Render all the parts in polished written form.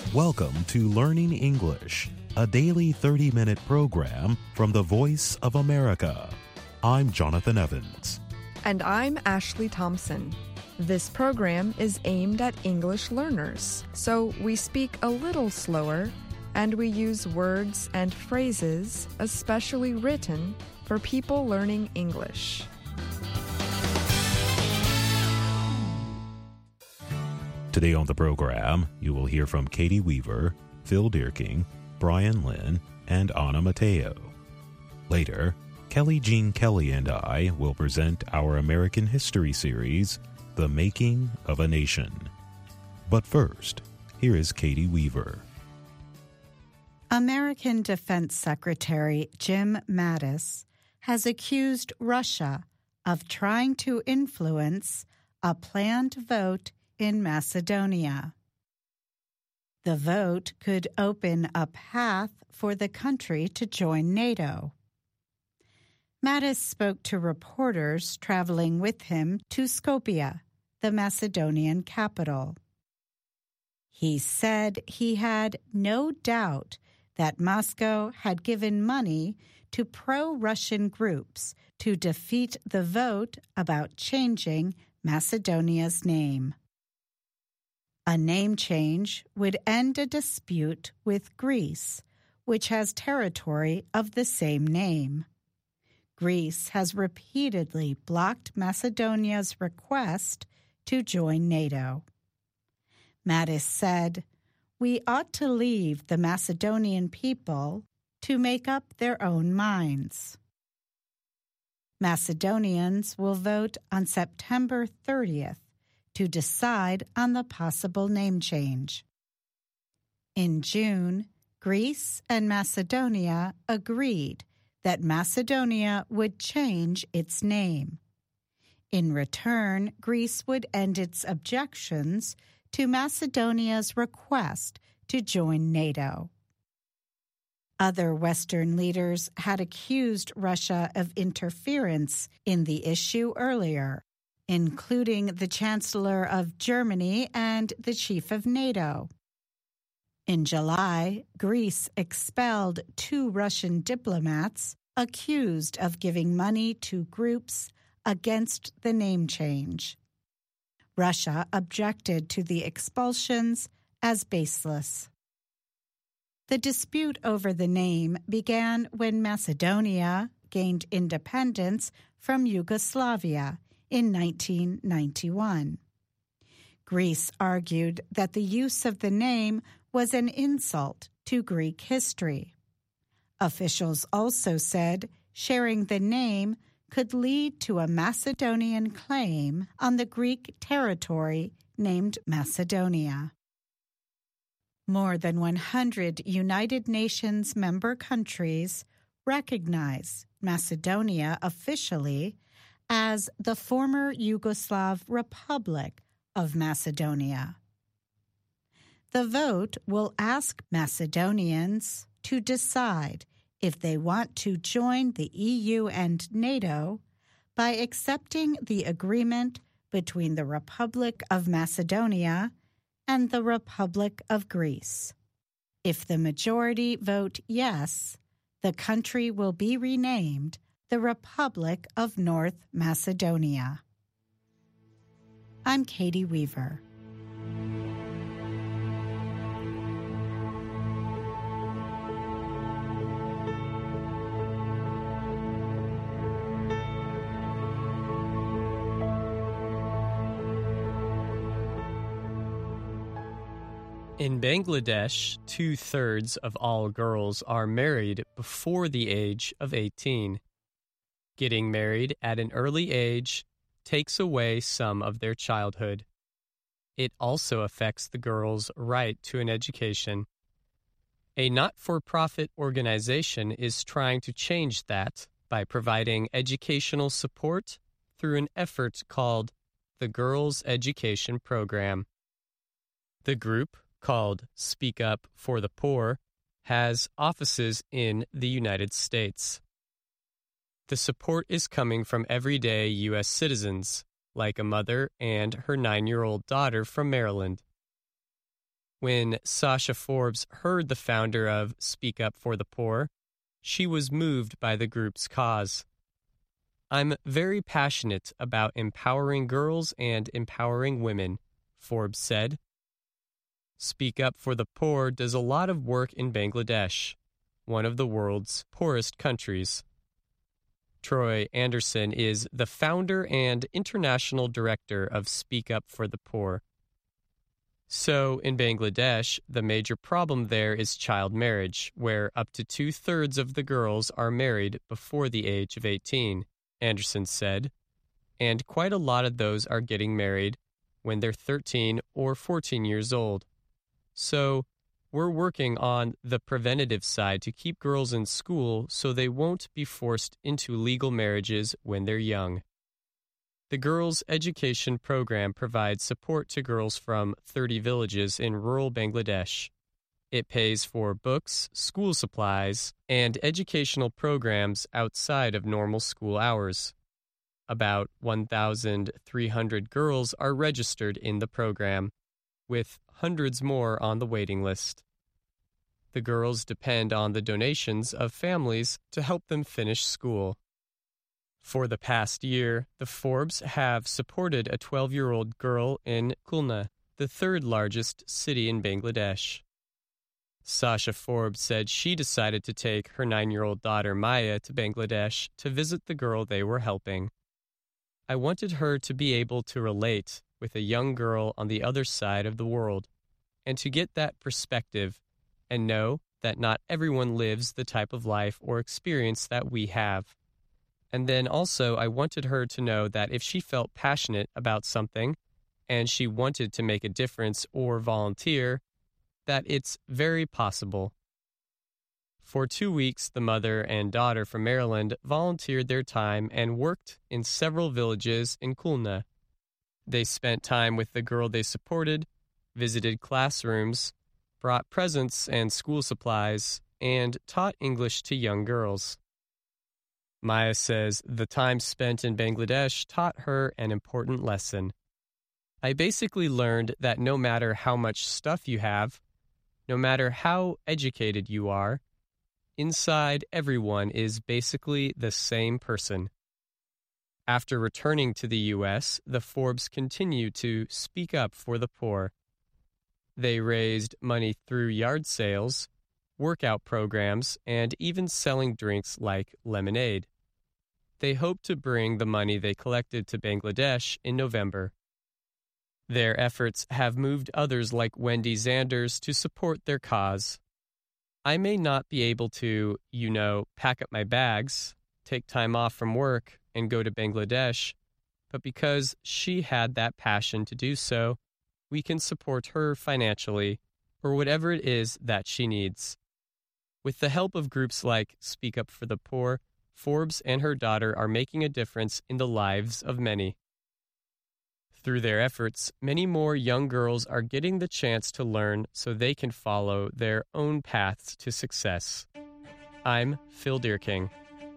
Welcome to Learning English, a daily 30-minute program from the Voice of America. I'm Jonathan Evans. And I'm Ashley Thompson. This program is aimed at English learners, so we speak a little slower and we use words and phrases especially written for people learning English. Today on the program, you will hear from Katie Weaver, Phil Dierking, Brian Lynn, and Anna Mateo. Later, Kelly Jean Kelly and I will present our American history series, The Making of a Nation. But first, here is Katie Weaver. American Defense Secretary Jim Mattis has accused Russia of trying to influence a planned vote in Macedonia. The vote could open a path for the country to join NATO. Mattis spoke to reporters traveling with him to Skopje, the Macedonian capital. He said he had no doubt that Moscow had given money to pro-Russian groups to defeat the vote about changing Macedonia's name. A name change would end a dispute with Greece, which has territory of the same name. Greece has repeatedly blocked Macedonia's request to join NATO. Mattis said, "We ought to leave the Macedonian people to make up their own minds." Macedonians will vote on September 30th to decide on the possible name change. In June, Greece and Macedonia agreed that Macedonia would change its name. In return, Greece would end its objections to Macedonia's request to join NATO. Other Western leaders had accused Russia of interference in the issue earlier, including the Chancellor of Germany and the Chief of NATO. In July, Greece expelled 2 Russian diplomats accused of giving money to groups against the name change. Russia objected to the expulsions as baseless. The dispute over the name began when Macedonia gained independence from Yugoslavia in 1991. Greece argued that the use of the name was an insult to Greek history. Officials also said sharing the name could lead to a Macedonian claim on the Greek territory named Macedonia. More than 100 United Nations member countries recognize Macedonia officially as the former Yugoslav Republic of Macedonia. The vote will ask Macedonians to decide if they want to join the EU and NATO by accepting the agreement between the Republic of Macedonia and the Republic of Greece. If the majority vote yes, the country will be renamed the Republic of North Macedonia. I'm Katie Weaver. In Bangladesh, 2/3 of all girls are married before the age of 18. Getting married at an early age takes away some of their childhood. It also affects the girls' right to an education. A not-for-profit organization is trying to change that by providing educational support through an effort called the Girls' Education Program. The group, called Speak Up for the Poor, has offices in the United States. The support is coming from everyday U.S. citizens, like a mother and her 9-year-old daughter from Maryland. When Sasha Forbes heard the founder of Speak Up for the Poor, she was moved by the group's cause. "I'm very passionate about empowering girls and empowering women," Forbes said. Speak Up for the Poor does a lot of work in Bangladesh, one of the world's poorest countries. Troy Anderson is the founder and international director of Speak Up for the Poor. So, in Bangladesh, the major problem there is child marriage, where up to 2/3 of the girls are married before the age of 18, Anderson said, and quite a lot of those are getting married when they're 13 or 14 years old. So, we're working on the preventative side to keep girls in school so they won't be forced into legal marriages when they're young. The Girls' Education Program provides support to girls from 30 villages in rural Bangladesh. It pays for books, school supplies, and educational programs outside of normal school hours. About 1,300 girls are registered in the program, with hundreds more on the waiting list. The girls depend on the donations of families to help them finish school. For the past year, the Forbes have supported a 12-year-old girl in Khulna, the third largest city in Bangladesh. Sasha Forbes said she decided to take her 9-year-old daughter Maya to Bangladesh to visit the girl they were helping. "I wanted her to be able to relate with a young girl on the other side of the world, and to get that perspective and know that not everyone lives the type of life or experience that we have. And then also I wanted her to know that if she felt passionate about something and she wanted to make a difference or volunteer, that it's very possible." For 2 weeks, the mother and daughter from Maryland volunteered their time and worked in several villages in Khulna. They spent time with the girl they supported, visited classrooms, brought presents and school supplies, and taught English to young girls. Maya says the time spent in Bangladesh taught her an important lesson. "I basically learned that no matter how much stuff you have, no matter how educated you are, inside everyone is basically the same person." After returning to the U.S., the Forbes continue to speak up for the poor. They raised money through yard sales, workout programs, and even selling drinks like lemonade. They hope to bring the money they collected to Bangladesh in November. Their efforts have moved others like Wendy Zanders to support their cause. "I may not be able to, pack up my bags, take time off from work, and go to Bangladesh, but because she had that passion to do so, we can support her financially, or whatever it is that she needs." With the help of groups like Speak Up for the Poor, Forbes and her daughter are making a difference in the lives of many. Through their efforts, many more young girls are getting the chance to learn so they can follow their own paths to success. I'm Phil Deerking.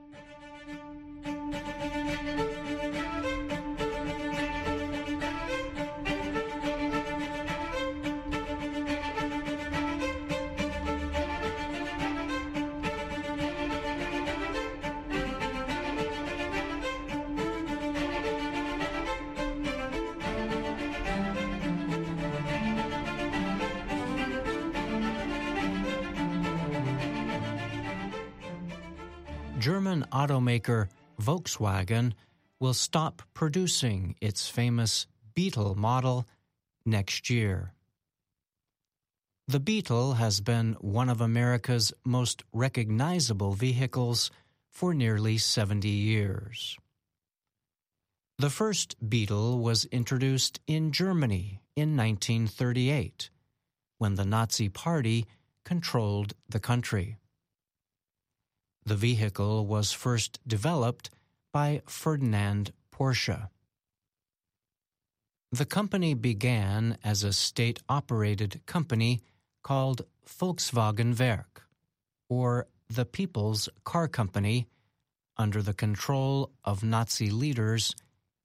German automaker Volkswagen will stop producing its famous Beetle model next year. The Beetle has been one of America's most recognizable vehicles for nearly 70 years. The first Beetle was introduced in Germany in 1938, when the Nazi Party controlled the country. The vehicle was first developed by Ferdinand Porsche. The company began as a state-operated company called Volkswagen Werk, or the People's Car Company, under the control of Nazi leaders,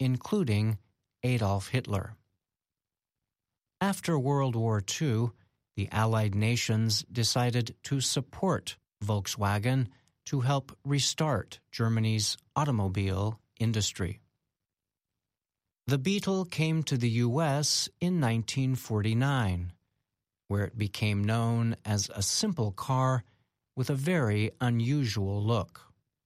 including Adolf Hitler. After World War II, the Allied nations decided to support Volkswagen to help restart Germany's automobile industry. The Beetle came to the U.S. in 1949, where it became known as a simple car with a very unusual look.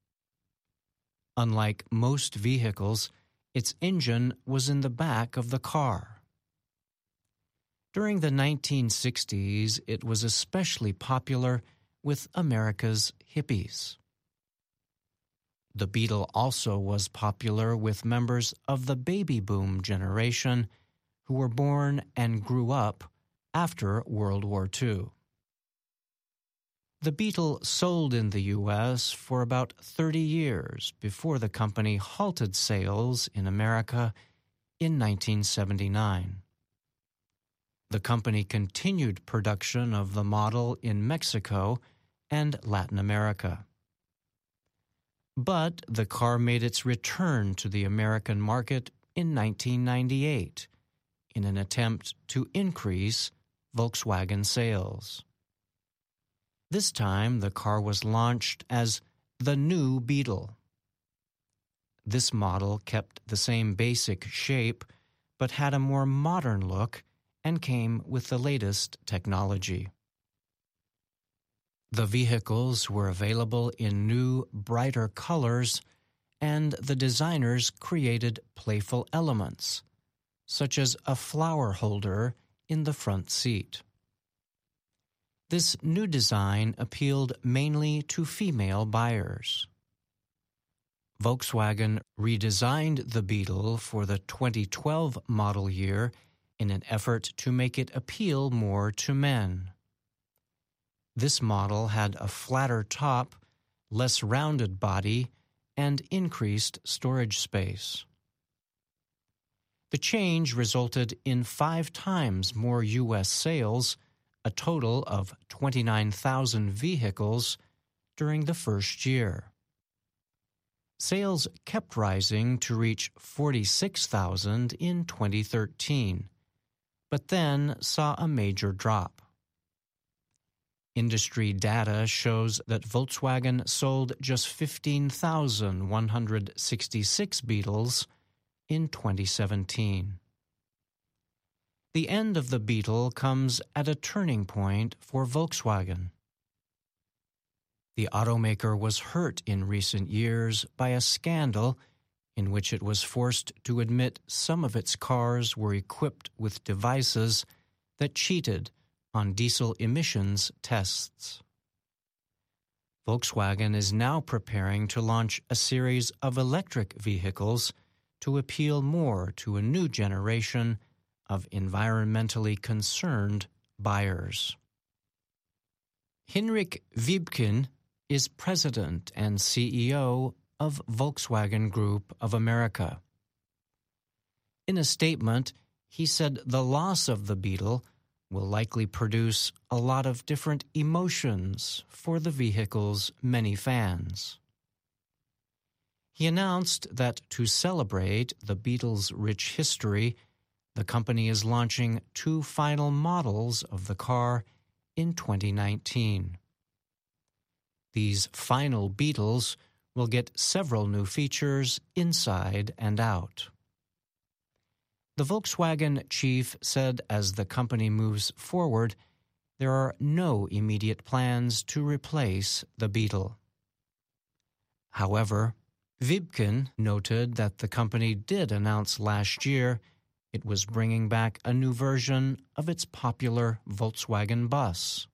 Unlike most vehicles, its engine was in the back of the car. During the 1960s, it was especially popular with America's hippies. The Beetle also was popular with members of the baby boom generation who were born and grew up after World War II. The Beetle sold in the U.S. for about 30 years before the company halted sales in America in 1979. The company continued production of the model in Mexico and Latin America. But the car made its return to the American market in 1998 in an attempt to increase Volkswagen sales. This time, the car was launched as the new Beetle. This model kept the same basic shape, but had a more modern look and came with the latest technology. The vehicles were available in new, brighter colors, and the designers created playful elements, such as a flower holder in the front seat. This new design appealed mainly to female buyers. Volkswagen redesigned the Beetle for the 2012 model year in an effort to make it appeal more to men. This model had a flatter top, less rounded body, and increased storage space. The change resulted in 5 times more U.S. sales, a total of 29,000 vehicles during the first year. Sales kept rising to reach 46,000 in 2013, but then saw a major drop. Industry data shows that Volkswagen sold just 15,166 Beetles in 2017. The end of the Beetle comes at a turning point for Volkswagen. The automaker was hurt in recent years by a scandal in which it was forced to admit some of its cars were equipped with devices that cheated on diesel emissions tests. Volkswagen is now preparing to launch a series of electric vehicles to appeal more to a new generation of environmentally concerned buyers. Hinrich Wiebken is president and CEO of Volkswagen Group of America. In a statement, he said the loss of the Beetle will likely produce a lot of different emotions for the vehicle's many fans. He announced that to celebrate the Beetle's rich history, the company is launching 2 final models of the car in 2019. These final Beetles will get several new features inside and out. The Volkswagen chief said as the company moves forward, there are no immediate plans to replace the Beetle. However, Wiebken noted that the company did announce last year it was bringing back a new version of its popular Volkswagen bus.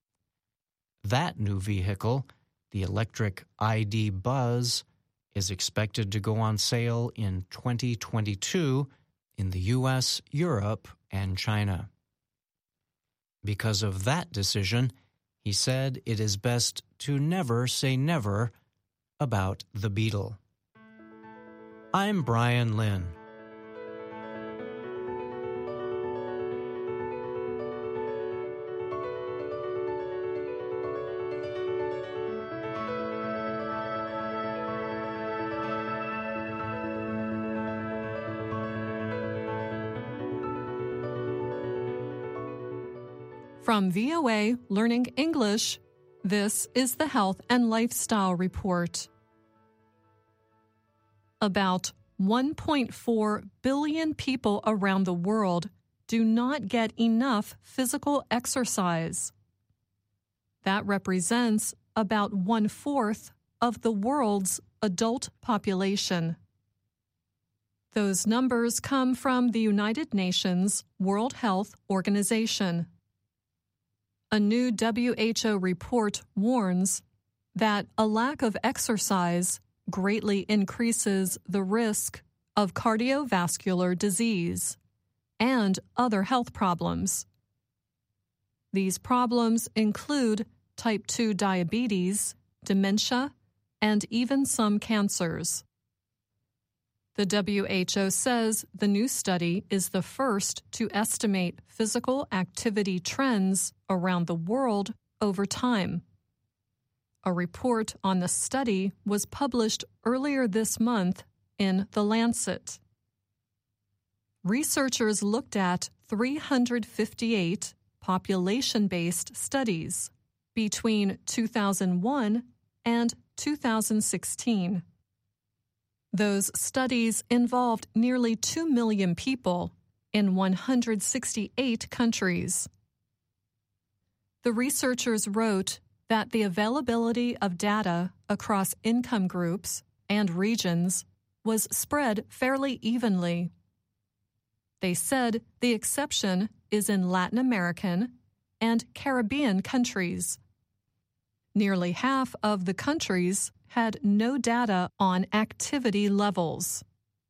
That new vehicle, the electric ID. Buzz, is expected to go on sale in 2022 in the U.S., Europe, and China. Because of that decision, he said it is best to never say never about the Beetle. I'm Brian Lynn. From VOA Learning English, this is the Health and Lifestyle Report. About 1.4 billion people around the world do not get enough physical exercise. That represents about 1/4 of the world's adult population. Those numbers come from the United Nations World Health Organization. A new WHO report warns that a lack of exercise greatly increases the risk of cardiovascular disease and other health problems. These problems include type 2 diabetes, dementia, and even some cancers. The WHO says the new study is the first to estimate physical activity trends around the world over time. A report on the study was published earlier this month in The Lancet. Researchers looked at 358 population-based studies between 2001 and 2016. Those studies involved nearly 2 million people in 168 countries. The researchers wrote that the availability of data across income groups and regions was spread fairly evenly. They said the exception is in Latin American and Caribbean countries. Nearly half of the countries had no data on activity levels.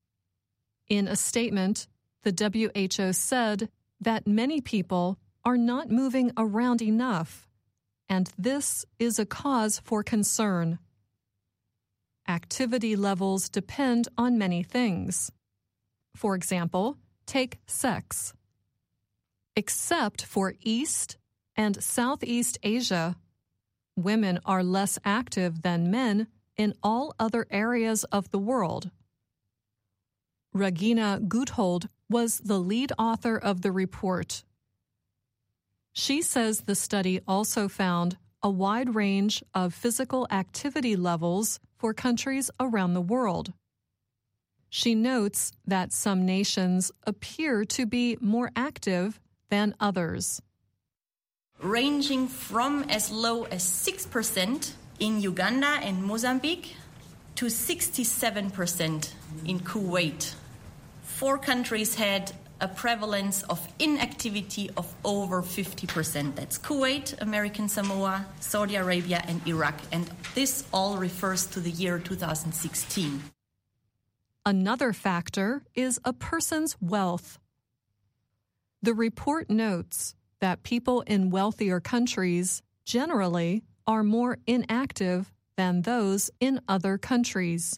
In a statement, the WHO said that many people are not moving around enough, and this is a cause for concern. Activity levels depend on many things. For example, take sex. Except for East and Southeast Asia, women are less active than men in all other areas of the world. Regina Guthold was the lead author of the report. She says the study also found a wide range of physical activity levels for countries around the world. She notes that some nations appear to be more active than others. Ranging from as low as 6% in Uganda and Mozambique to 67% in Kuwait. 4 countries had a prevalence of inactivity of over 50%. That's Kuwait, American Samoa, Saudi Arabia, and Iraq. And this all refers to the year 2016. Another factor is a person's wealth. The report notes that people in wealthier countries generally are more inactive than those in other countries.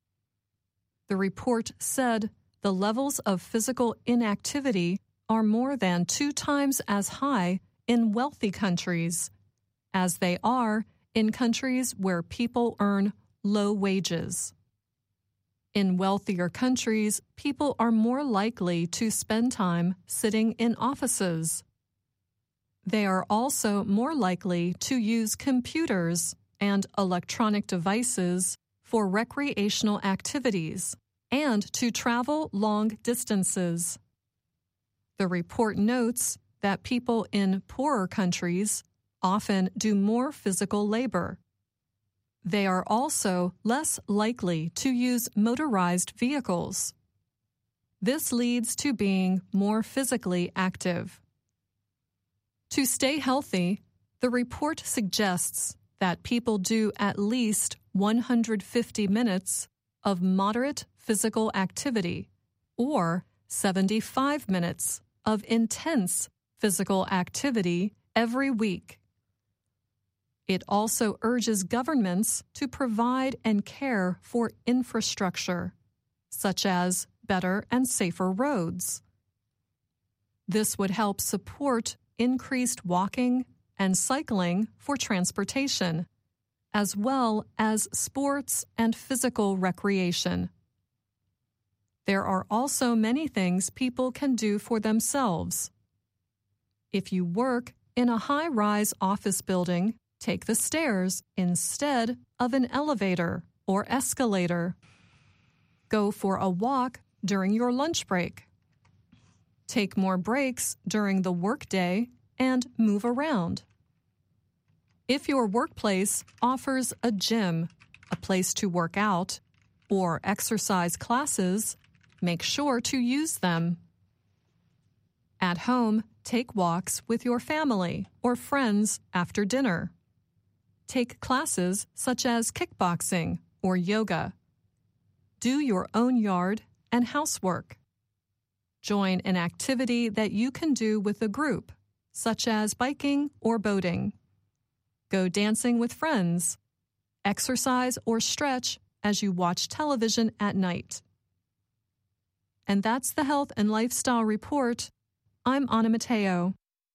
The report said the levels of physical inactivity are more than 2 times as high in wealthy countries as they are in countries where people earn low wages. In wealthier countries, people are more likely to spend time sitting in offices. They are also more likely to use computers and electronic devices for recreational activities and to travel long distances. The report notes that people in poorer countries often do more physical labor. They are also less likely to use motorized vehicles. This leads to being more physically active. To stay healthy, the report suggests that people do at least 150 minutes of moderate physical activity or 75 minutes of intense physical activity every week. It also urges governments to provide and care for infrastructure, such as better and safer roads. This would help support increased walking and cycling for transportation, as well as sports and physical recreation. There are also many things people can do for themselves. If you work In a high-rise office building, take the stairs instead of an elevator or escalator. Go for a walk during your lunch break. Take more breaks during the workday and move around. If your workplace offers a gym, a place to work out, or exercise classes, make sure to use them. At home, take walks with your family or friends after dinner. Take classes such as kickboxing or yoga. Do your own yard and housework. Join an activity that you can do with a group, such as biking or boating. Go dancing with friends. Exercise or stretch as you watch television at night. And that's the Health and Lifestyle Report. I'm Anna Matteo.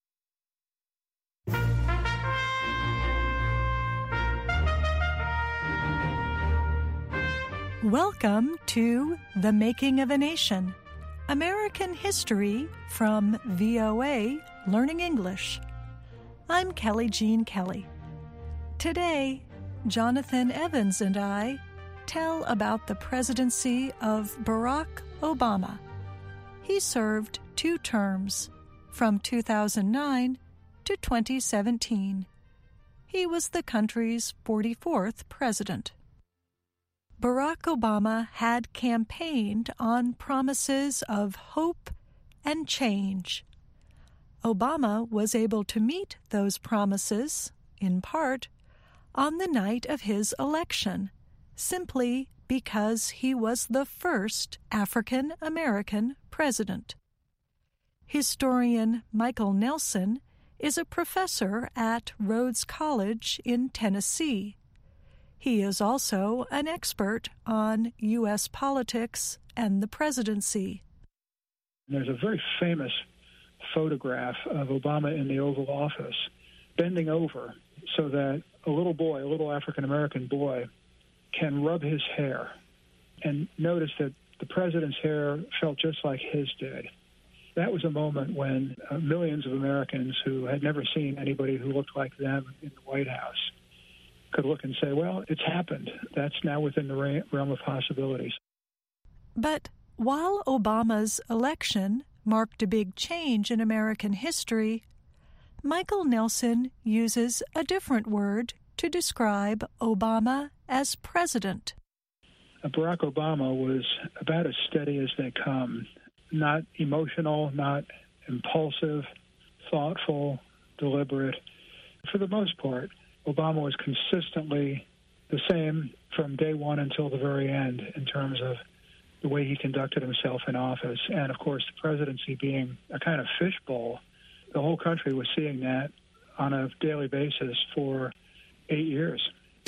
Welcome to The Making of a Nation, American History from VOA Learning English. I'm Kelly Jean Kelly. Today, Jonathan Evans and I tell about the presidency of Barack Obama. He served 2 terms, from 2009 to 2017. He was the country's 44th president. Barack Obama had campaigned on promises of hope and change. Obama was able to meet those promises, in part, on the night of his election, simply because he was the first African-American president. Historian Michael Nelson is a professor at Rhodes College in Tennessee. He is also an expert on U.S. politics and the presidency. There's a very famous photograph of Obama in the Oval Office bending over so that a little African-American boy, can rub his hair and notice that the president's hair felt just like his did. That was a moment when millions of Americans who had never seen anybody who looked like them in the White House could look and say, well, it's happened. That's now within the realm of possibilities. But while Obama's election marked a big change in American history, Michael Nelson uses a different word to describe Obama as president. Barack Obama was about as steady as they come. Not emotional, not impulsive, thoughtful, deliberate. For the most part, Obama was consistently the same from day one until the very end in terms of the way he conducted himself in office. And, of course, the presidency being a kind of fishbowl, the whole country was seeing that on a daily basis for 8 years.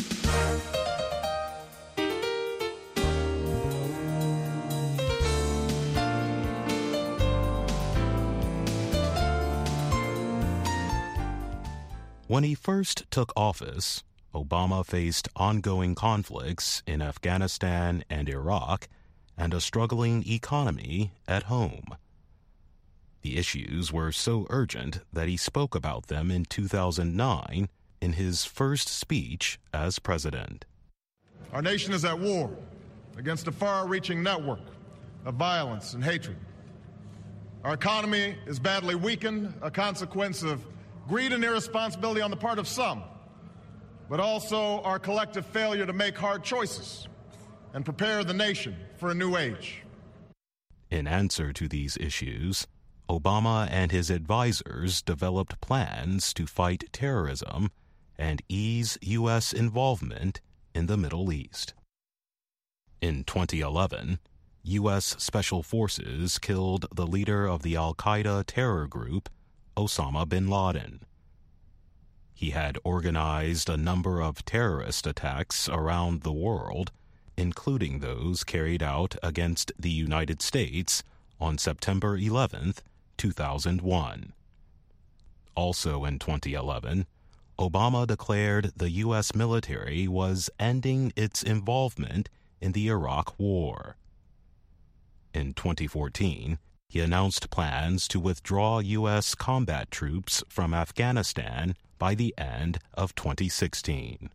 When he first took office, Obama faced ongoing conflicts in Afghanistan and Iraq and a struggling economy at home. The issues were so urgent that he spoke about them in 2009 in his first speech as president. Our nation is at war against a far-reaching network of violence and hatred. Our economy is badly weakened, a consequence of greed and irresponsibility on the part of some, but also our collective failure to make hard choices and prepare the nation for a new age. In answer to these issues, Obama and his advisors developed plans to fight terrorism and ease U.S. involvement in the Middle East. In 2011, U.S. Special Forces killed the leader of the al-Qaeda terror group, Osama bin Laden. He had organized a number of terrorist attacks around the world, including those carried out against the United States on September 11th, 2001. Also in 2011, Obama declared the U.S. military was ending its involvement in the Iraq War. In 2014, he announced plans to withdraw U.S. combat troops from Afghanistan by the end of 2016.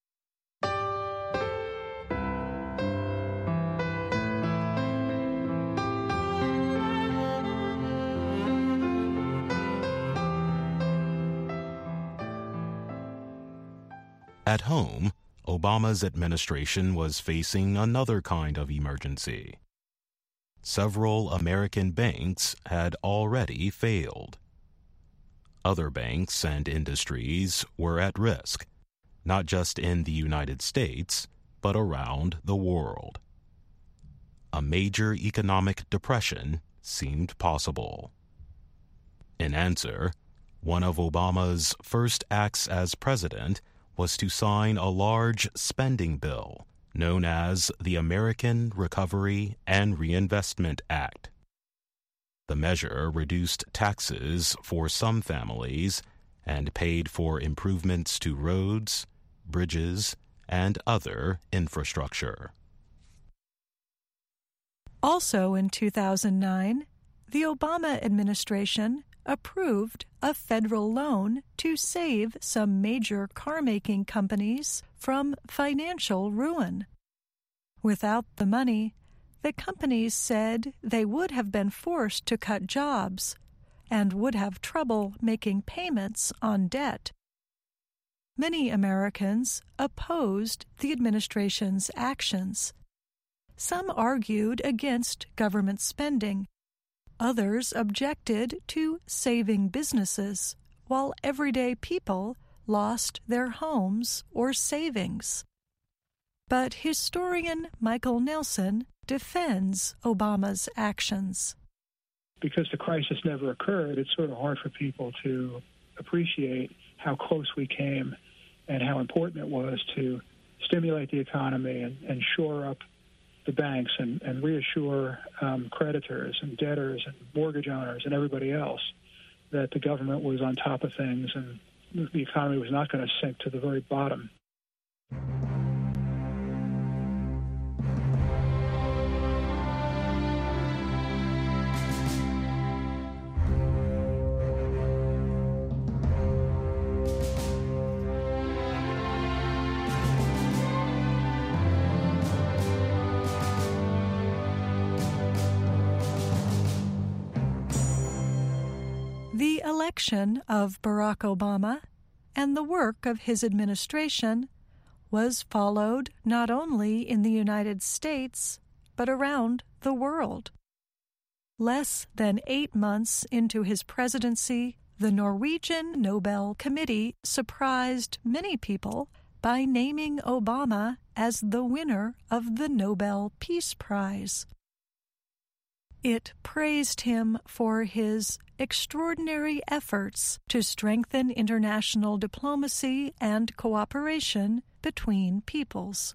At home, Obama's administration was facing another kind of emergency. Several American banks had already failed. Other banks and industries were at risk, not just in the United States, but around the world. A major economic depression seemed possible. In answer, one of Obama's first acts as president was to sign a large spending bill known as the American Recovery and Reinvestment Act. The measure reduced taxes for some families and paid for improvements to roads, bridges, and other infrastructure. Also in 2009, the Obama administration approved a federal loan to save some major car-making companies from financial ruin. Without the money, the companies said they would have been forced to cut jobs and would have trouble making payments on debt. Many Americans opposed the administration's actions. Some argued against government spending. Others objected to saving businesses, while everyday people lost their homes or savings. But historian Michael Nelson defends Obama's actions. Because the crisis never occurred, it's sort of hard for people to appreciate how close we came and how important it was to stimulate the economy and shore up the banks and reassure creditors and debtors and mortgage owners and everybody else that the government was on top of things and the economy was not going to sink to the very bottom. The election of Barack Obama and the work of his administration was followed not only in the United States, but around the world. Less than 8 months into his presidency, the Norwegian Nobel Committee surprised many people by naming Obama as the winner of the Nobel Peace Prize. It praised him for his extraordinary efforts to strengthen international diplomacy and cooperation between peoples.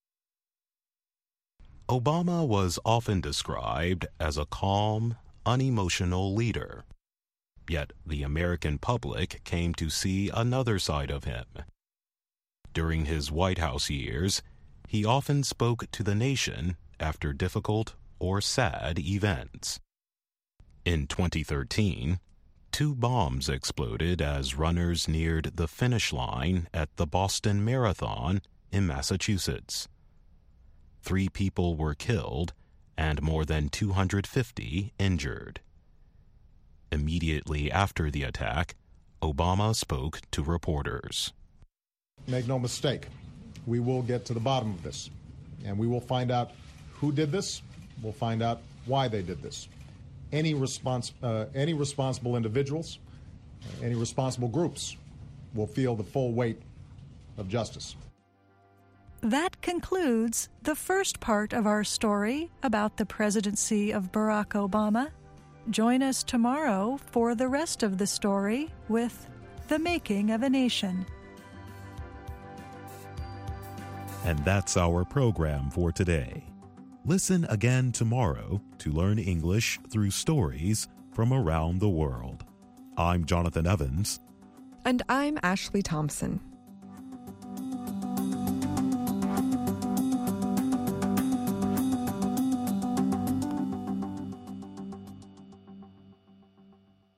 Obama was often described as a calm, unemotional leader. Yet the American public came to see another side of him. During his White House years, he often spoke to the nation after difficult or sad events. In 2013, 2 bombs exploded as runners neared the finish line at the Boston Marathon in Massachusetts. 3 people were killed and more than 250 injured. Immediately after the attack, Obama spoke to reporters. Make no mistake, we will get to the bottom of this, and we will find out who did this. We'll find out why they did this. Any responsible individuals, any responsible groups will feel the full weight of justice. That concludes the first part of our story about the presidency of Barack Obama. Join us tomorrow for the rest of the story with The Making of a Nation. And that's our program for today. Listen again tomorrow to learn English through stories from around the world. I'm Jonathan Evans. And I'm Ashley Thompson.